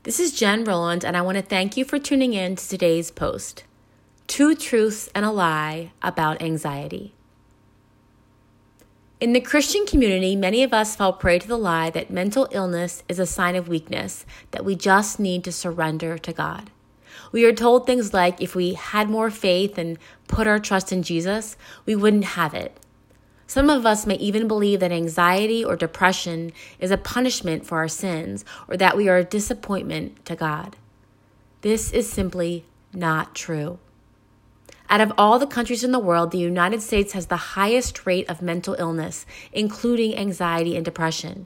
This is Jen Rowland, and I want to thank you for tuning in to today's post. 2 truths and a lie about anxiety. In the Christian community, many of us fall prey to the lie that mental illness is a sign of weakness, that we just need to surrender to God. We are told things like if we had more faith and put our trust in Jesus, we wouldn't have it. Some of us may even believe that anxiety or depression is a punishment for our sins, or that we are a disappointment to God. This is simply not true. Out of all the countries in the world, the United States has the highest rate of mental illness, including anxiety and depression.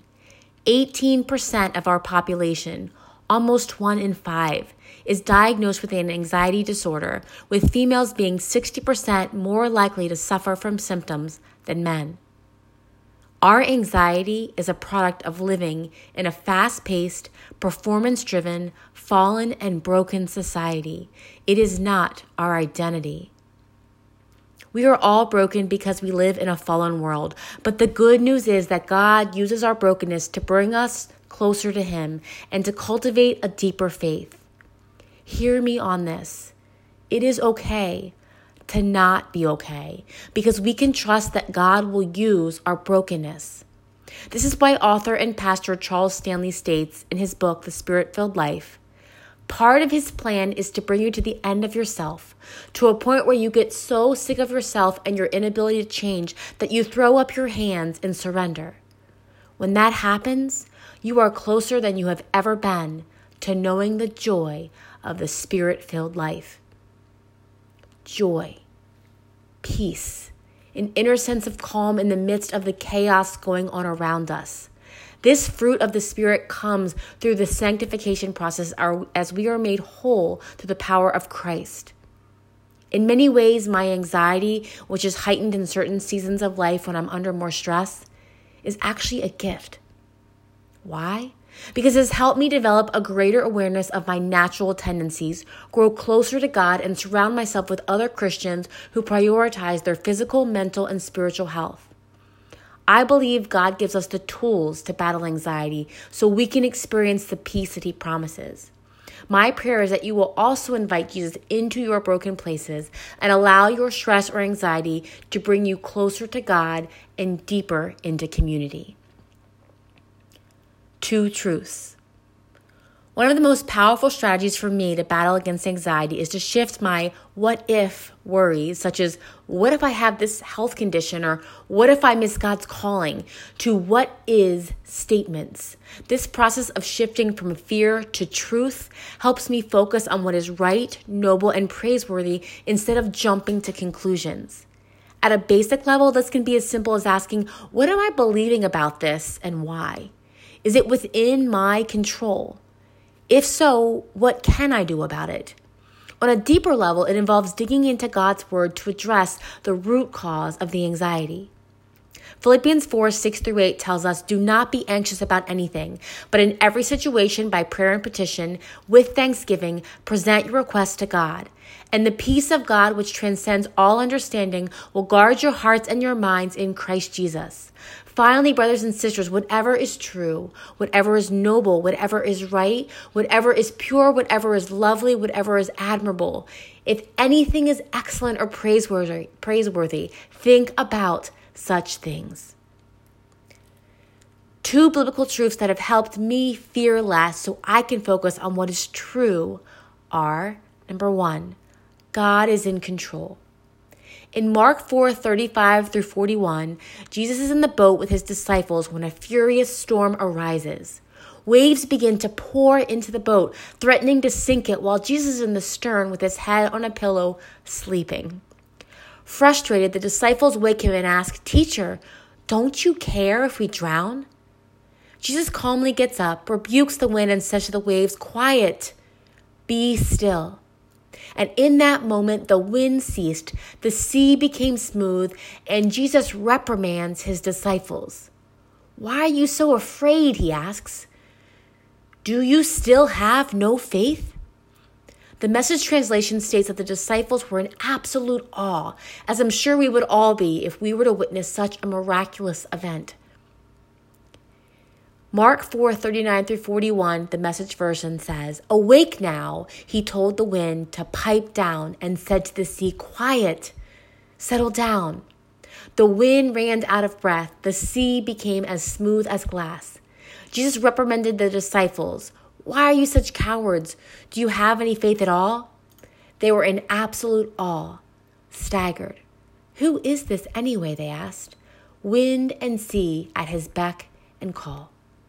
18% of our population, almost 1 in 5, is diagnosed with an anxiety disorder, with females being 60% more likely to suffer from symptoms than men. Our anxiety is a product of living in a fast-paced, performance-driven, fallen, and broken society. It is not our identity. We are all broken because we live in a fallen world, but the good news is that God uses our brokenness to bring us closer to Him and to cultivate a deeper faith. Hear me on this. It is okay to not be okay, because we can trust that God will use our brokenness. This is why author and pastor Charles Stanley states in his book, The Spirit-Filled Life, part of His plan is to bring you to the end of yourself, to a point where you get so sick of yourself and your inability to change that you throw up your hands in surrender. When that happens, you are closer than you have ever been to knowing the joy of the Spirit-filled life. Joy, peace, an inner sense of calm in the midst of the chaos going on around us. This fruit of the Spirit comes through the sanctification process as we are made whole through the power of Christ. In many ways, my anxiety, which is heightened in certain seasons of life when I'm under more stress, is actually a gift. Why? Because it has helped me develop a greater awareness of my natural tendencies, grow closer to God, and surround myself with other Christians who prioritize their physical, mental, and spiritual health. I believe God gives us the tools to battle anxiety so we can experience the peace that He promises. My prayer is that you will also invite Jesus into your broken places and allow your stress or anxiety to bring you closer to God and deeper into community. 2 truths. One of the most powerful strategies for me to battle against anxiety is to shift my what if worries, such as what if I have this health condition or what if I miss God's calling, to what is statements. This process of shifting from fear to truth helps me focus on what is right, noble, and praiseworthy instead of jumping to conclusions. At a basic level, this can be as simple as asking, what am I believing about this and why? Is it within my control? If so, what can I do about it? On a deeper level, it involves digging into God's word to address the root cause of the anxiety. Philippians 4:6-8 tells us, do not be anxious about anything, but in every situation by prayer and petition, with thanksgiving, present your requests to God. And the peace of God, which transcends all understanding, will guard your hearts and your minds in Christ Jesus. Finally, brothers and sisters, whatever is true, whatever is noble, whatever is right, whatever is pure, whatever is lovely, whatever is admirable, if anything is excellent or praiseworthy, think about such things. 2 biblical truths that have helped me fear less so I can focus on what is true are, number 1, God is in control. In Mark 4:35-41, Jesus is in the boat with His disciples when a furious storm arises. Waves begin to pour into the boat, threatening to sink it while Jesus is in the stern with his head on a pillow, sleeping. Frustrated, the disciples wake Him and ask, "Teacher, don't you care if we drown?" Jesus calmly gets up, rebukes the wind, and says to the waves, "Quiet, be still." And in that moment, the wind ceased, the sea became smooth, and Jesus reprimands His disciples. "Why are you so afraid?" He asks. "Do you still have no faith?" The Message translation states that the disciples were in absolute awe, as I'm sure we would all be if we were to witness such a miraculous event. Mark 4:39-41, the Message version says, "Awake now, he told the wind to pipe down and said to the sea, 'Quiet, settle down.' The wind ran out of breath. The sea became as smooth as glass." Jesus reprimanded the disciples. "Why are you such cowards? Do you have any faith at all?" They were in absolute awe, staggered. "Who is this anyway?" they asked. Wind and sea at his beck and call.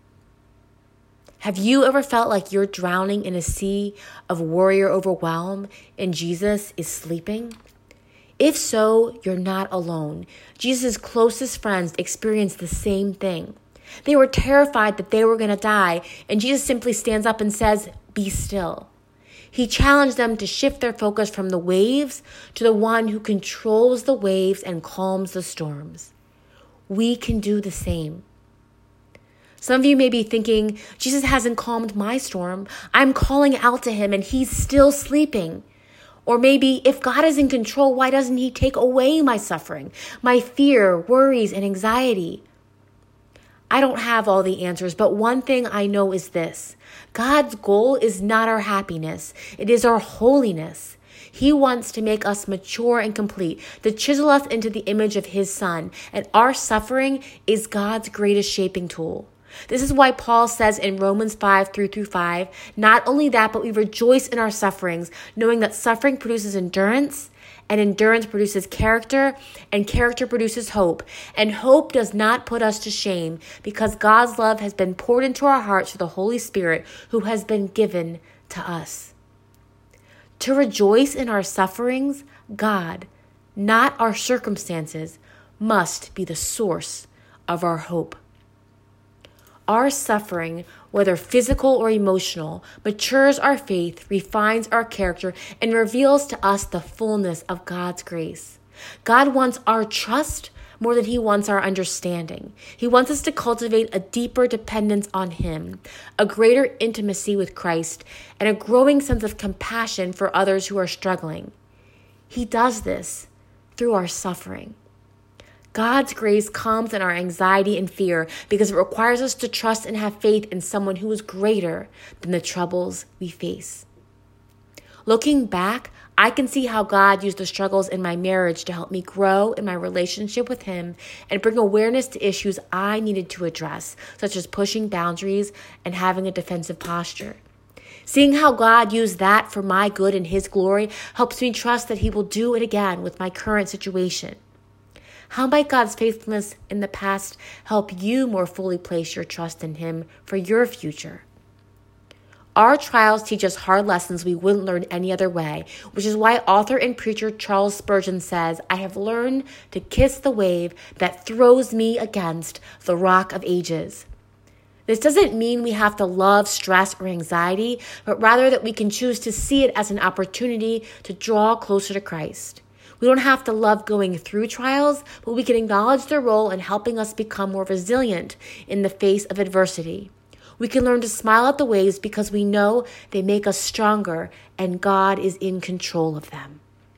Have you ever felt like you're drowning in a sea of worry or overwhelm and Jesus is sleeping? If so, you're not alone. Jesus' closest friends experienced the same thing. They were terrified that they were going to die, and Jesus simply stands up and says, "Be still." He challenged them to shift their focus from the waves to the one who controls the waves and calms the storms. We can do the same. Some of you may be thinking, Jesus hasn't calmed my storm. I'm calling out to him and he's still sleeping. Or maybe, if God is in control, why doesn't he take away my suffering, my fear, worries, and anxiety? I don't have all the answers, but one thing I know is this: God's goal is not our happiness. It is our holiness. He wants to make us mature and complete, to chisel us into the image of his Son, and our suffering is God's greatest shaping tool. This is why Paul says in Romans 5:3-5, not only that, but we rejoice in our sufferings, knowing that suffering produces endurance, and endurance produces character, and character produces hope. And hope does not put us to shame, because God's love has been poured into our hearts through the Holy Spirit who has been given to us. To rejoice in our sufferings, God, not our circumstances, must be the source of our hope. Our suffering, whether physical or emotional, matures our faith, refines our character, and reveals to us the fullness of God's grace. God wants our trust more than he wants our understanding. He wants us to cultivate a deeper dependence on him, a greater intimacy with Christ, and a growing sense of compassion for others who are struggling. He does this through our suffering. God's grace calms in our anxiety and fear because it requires us to trust and have faith in someone who is greater than the troubles we face. Looking back, I can see how God used the struggles in my marriage to help me grow in my relationship with him and bring awareness to issues I needed to address, such as pushing boundaries and having a defensive posture. Seeing how God used that for my good and his glory helps me trust that he will do it again with my current situation. How might God's faithfulness in the past help you more fully place your trust in him for your future? Our trials teach us hard lessons we wouldn't learn any other way, which is why author and preacher Charles Spurgeon says, "I have learned to kiss the wave that throws me against the rock of ages." This doesn't mean we have to love stress or anxiety, but rather that we can choose to see it as an opportunity to draw closer to Christ. We don't have to love going through trials, but we can acknowledge their role in helping us become more resilient in the face of adversity. We can learn to smile at the waves because we know they make us stronger and God is in control of them.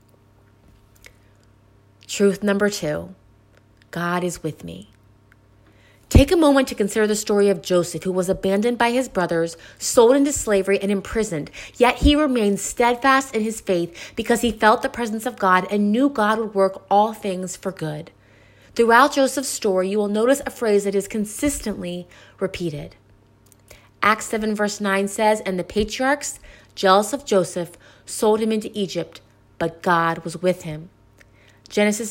Truth number 2, God is with me. Take a moment to consider the story of Joseph, who was abandoned by his brothers, sold into slavery, and imprisoned. Yet he remained steadfast in his faith because he felt the presence of God and knew God would work all things for good. Throughout Joseph's story, you will notice a phrase that is consistently repeated. Acts 7 verse 9 says, "And the patriarchs, jealous of Joseph, sold him into Egypt, but God was with him." Genesis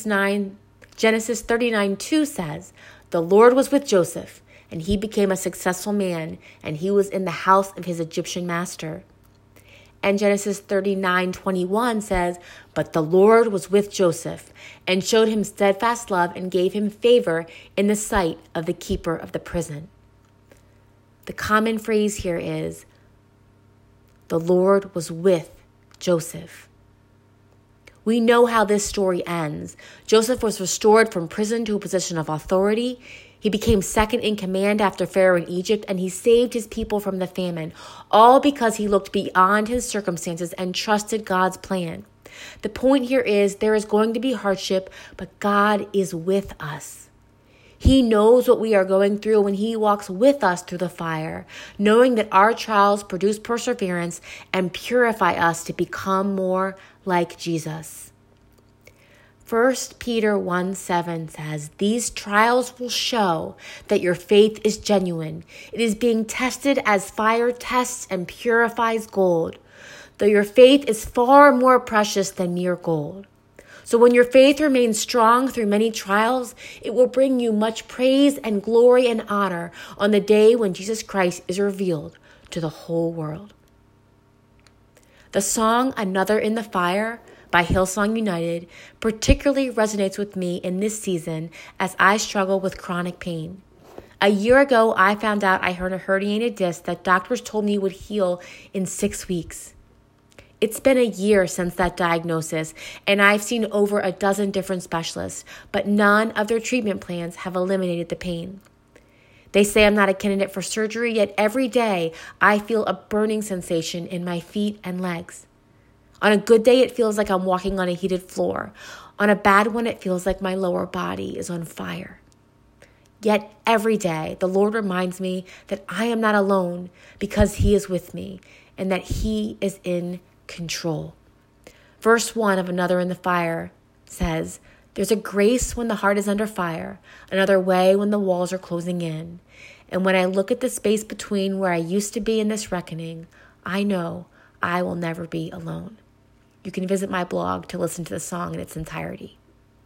39:2 says, "The Lord was with Joseph, and he became a successful man, and he was in the house of his Egyptian master." And Genesis 39:21 says, "But the Lord was with Joseph, and showed him steadfast love, and gave him favor in the sight of the keeper of the prison." The common phrase here is, the Lord was with Joseph. We know how this story ends. Joseph was restored from prison to a position of authority. He became second in command after Pharaoh in Egypt, and he saved his people from the famine, all because he looked beyond his circumstances and trusted God's plan. The point here is there is going to be hardship, but God is with us. He knows what we are going through when He walks with us through the fire, knowing that our trials produce perseverance and purify us to become more like Jesus. 1 Peter 1:7 says, "These trials will show that your faith is genuine. It is being tested as fire tests and purifies gold, though your faith is far more precious than mere gold." So when your faith remains strong through many trials, it will bring you much praise and glory and honor on the day when Jesus Christ is revealed to the whole world. The song "Another in the Fire" by Hillsong United particularly resonates with me in this season as I struggle with chronic pain. A year ago, I found out I had a herniated disc that doctors told me would heal in 6 weeks. It's been a year since that diagnosis, and I've seen over a dozen different specialists, but none of their treatment plans have eliminated the pain. They say I'm not a candidate for surgery, yet every day I feel a burning sensation in my feet and legs. On a good day, it feels like I'm walking on a heated floor. On a bad one, it feels like my lower body is on fire. Yet every day, the Lord reminds me that I am not alone because He is with me and that He is in control. Verse 1 of Another in the Fire says, "There's a grace when the heart is under fire, another way when the walls are closing in. And when I look at the space between where I used to be in this reckoning, I know I will never be alone." You can visit my blog to listen to the song in its entirety.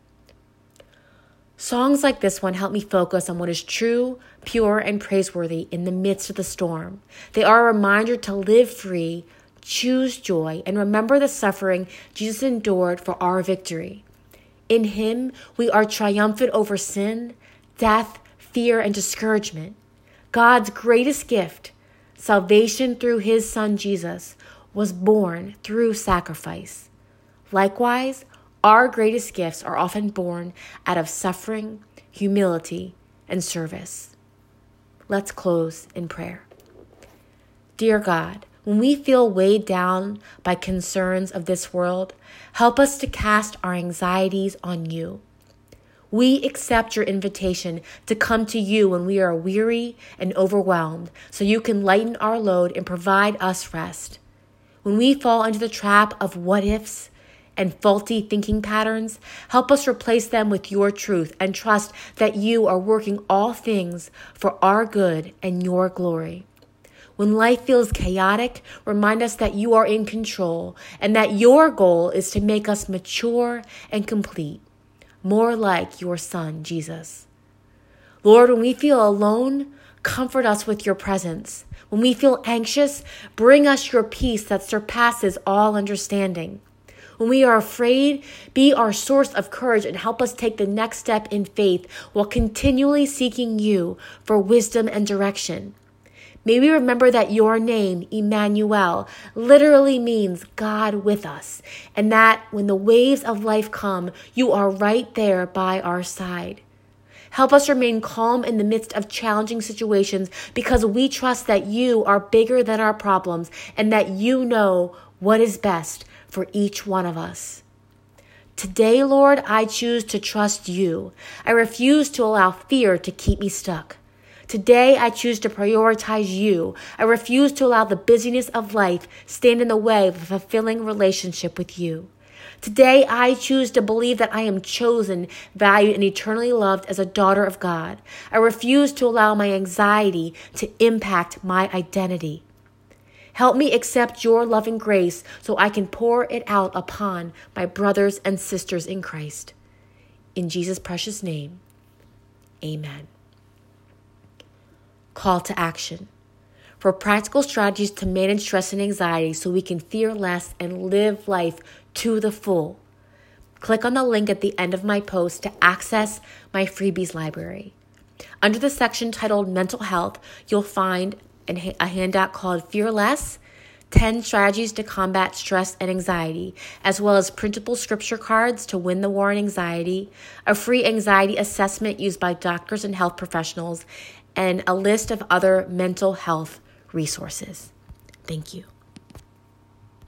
Songs like this one help me focus on what is true, pure, and praiseworthy in the midst of the storm. They are a reminder to live free, choose joy, and remember the suffering Jesus endured for our victory. In Him, we are triumphant over sin, death, fear, and discouragement. God's greatest gift, salvation through His Son Jesus, was born through sacrifice. Likewise, our greatest gifts are often born out of suffering, humility, and service. Let's close in prayer. Dear God, when we feel weighed down by concerns of this world, help us to cast our anxieties on You. We accept Your invitation to come to You when we are weary and overwhelmed, so You can lighten our load and provide us rest. When we fall into the trap of what-ifs and faulty thinking patterns, help us replace them with Your truth and trust that You are working all things for our good and Your glory. When life feels chaotic, remind us that You are in control and that Your goal is to make us mature and complete, more like Your Son, Jesus. Lord, when we feel alone, comfort us with Your presence. When we feel anxious, bring us Your peace that surpasses all understanding. When we are afraid, be our source of courage and help us take the next step in faith while continually seeking You for wisdom and direction. May we remember that Your name, Emmanuel, literally means God with us, and that when the waves of life come, You are right there by our side. Help us remain calm in the midst of challenging situations because we trust that You are bigger than our problems and that You know what is best for each one of us. Today, Lord, I choose to trust You. I refuse to allow fear to keep me stuck. Today, I choose to prioritize You. I refuse to allow the busyness of life stand in the way of a fulfilling relationship with You. Today, I choose to believe that I am chosen, valued, and eternally loved as a daughter of God. I refuse to allow my anxiety to impact my identity. Help me accept Your loving grace so I can pour it out upon my brothers and sisters in Christ. In Jesus' precious name, amen. Call to action. For practical strategies to manage stress and anxiety so we can fear less and live life to the full, click on the link at the end of my post to access my freebies library. Under the section titled Mental Health, you'll find a handout called Fear Less, 10 Strategies to Combat Stress and Anxiety, as well as printable scripture cards to win the war on anxiety, a free anxiety assessment used by doctors and health professionals, and a list of other mental health resources. Thank you.